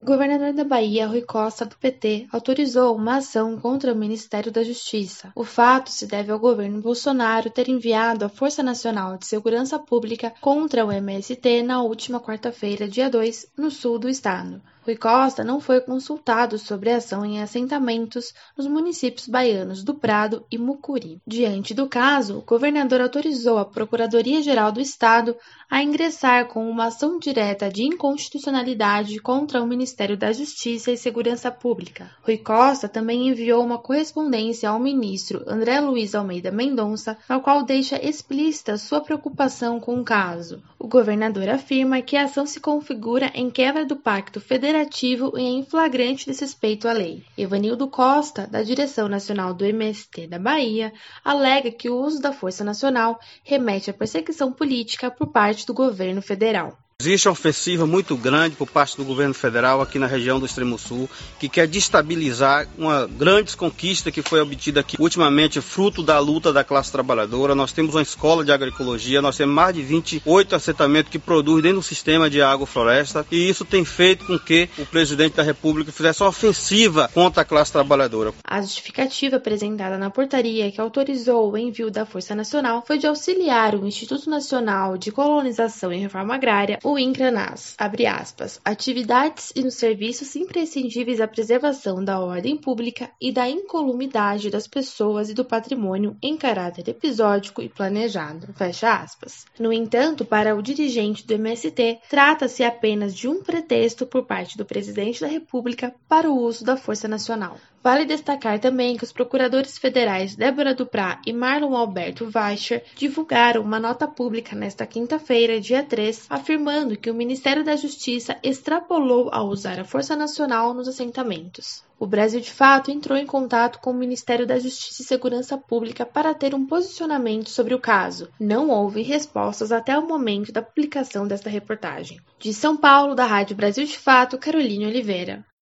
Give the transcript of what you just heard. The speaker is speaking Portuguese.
O governador da Bahia, Rui Costa, do PT, autorizou uma ação contra o Ministério da Justiça. O fato se deve ao governo Bolsonaro ter enviado a Força Nacional de Segurança Pública contra o MST na última quarta-feira, dia 2, no sul do estado. Rui Costa não foi consultado sobre a ação em assentamentos nos municípios baianos do Prado e Mucuri. Diante do caso, o governador autorizou a Procuradoria-Geral do Estado a ingressar com uma ação direta de inconstitucionalidade contra o Ministério da Justiça e Segurança Pública. Rui Costa também enviou uma correspondência ao ministro André Luiz Almeida Mendonça, na qual deixa explícita sua preocupação com o caso. O governador afirma que a ação se configura em quebra do Pacto Federativo e em flagrante desrespeito à lei. Evanildo Costa, da Direção Nacional do MST da Bahia, alega que o uso da Força Nacional remete à perseguição política por parte do governo federal. Existe uma ofensiva muito grande por parte do governo federal aqui na região do Extremo Sul, que quer destabilizar uma grande conquista que foi obtida aqui ultimamente, fruto da luta da classe trabalhadora. Nós temos uma escola de agroecologia, nós temos mais de 28 assentamentos que produzem dentro do sistema de agrofloresta, e isso tem feito com que o presidente da República fizesse uma ofensiva contra a classe trabalhadora. A justificativa apresentada na portaria que autorizou o envio da Força Nacional foi de auxiliar o Instituto Nacional de Colonização e Reforma Agrária, o INCRA-NAS, abre aspas, atividades e nos serviços imprescindíveis à preservação da ordem pública e da incolumidade das pessoas e do patrimônio em caráter episódico e planejado, fecha aspas. No entanto, para o dirigente do MST, trata-se apenas de um pretexto por parte do presidente da República para o uso da Força Nacional. Vale destacar também que os procuradores federais Débora Duprá e Marlon Alberto Weicher divulgaram uma nota pública nesta quinta-feira, dia 3, afirmando que o Ministério da Justiça extrapolou ao usar a Força Nacional nos assentamentos. O Brasil de Fato entrou em contato com o Ministério da Justiça e Segurança Pública para ter um posicionamento sobre o caso. Não houve respostas até o momento da publicação desta reportagem. De São Paulo, da Rádio Brasil de Fato, Caroline Oliveira.